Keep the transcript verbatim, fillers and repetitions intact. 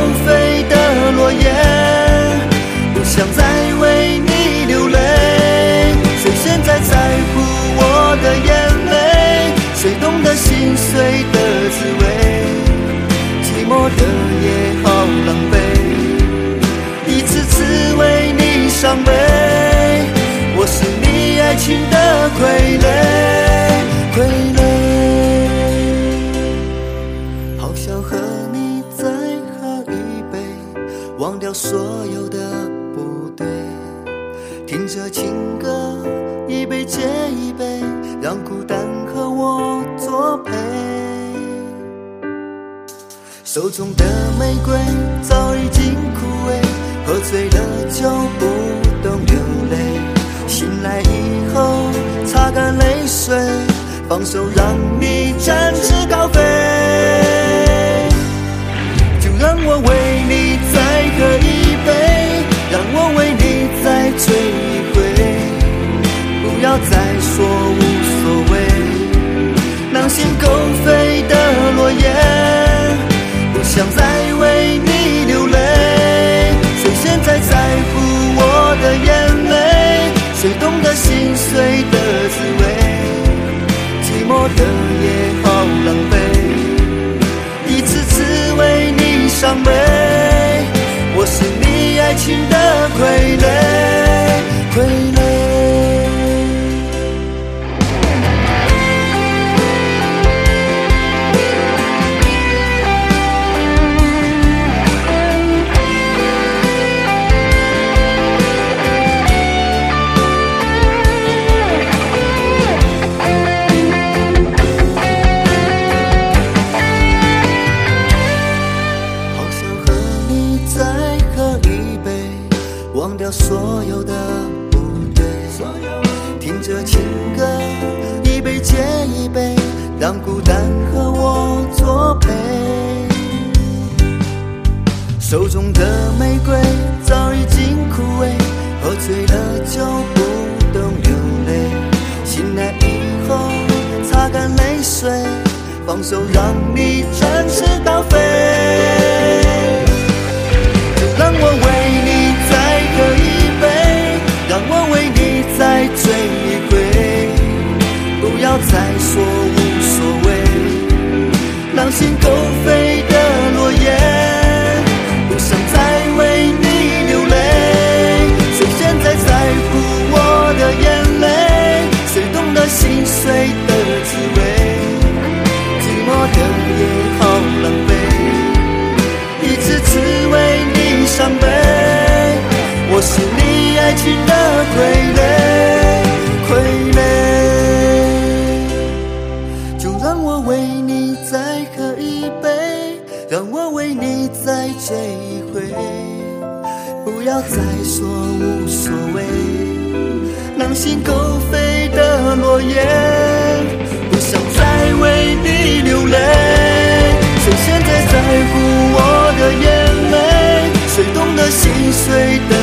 飞的落叶，不想再为你流泪。谁现在在乎我的眼泪？谁懂得心碎的滋味？寂寞的夜好狼狈，一次次为你伤悲。我是你爱情的傀儡，傀儡。好想和你再喝一杯，忘掉所有的不对，听着情歌一杯接一杯，让孤单和我作陪。手中的玫瑰早已经枯萎，喝醉了就不懂流泪。醒来以后擦干泪水，放手让你展翅高飞。就让我为你再喝一杯，让我为你再醉一回，不要再说无所谓。狼心狗肺的落叶，不想再为你流泪。谁现在在乎我的眼泪？谁懂得心碎的滋味？寂寞的夜好狼狈，一次次为你伤悲。我是你爱情的傀儡，傀儡。忘掉所有的不对，听着情歌一杯接一杯，让孤单和我作陪。手中的玫瑰早已经枯萎，喝醉了就不懂流泪。醒来以后擦干泪水，放手让你展翅高飞。就让我为你再喝一杯，让我为你再醉一回，不要再说无所谓。狼心狗肺的落叶，不想再为你流泪。谁现在在乎我的眼泪？谁懂得心碎的滋味？寂寞的夜好狼狈，一次次为你伤悲。我是你爱情的傀儡，傀儡。就让我为你再喝一杯，让我为你再醉一回，不要再说无所谓。狼心狗肺的落叶，不想再为你流泪。谁现在在乎我的眼泪？谁懂得心碎的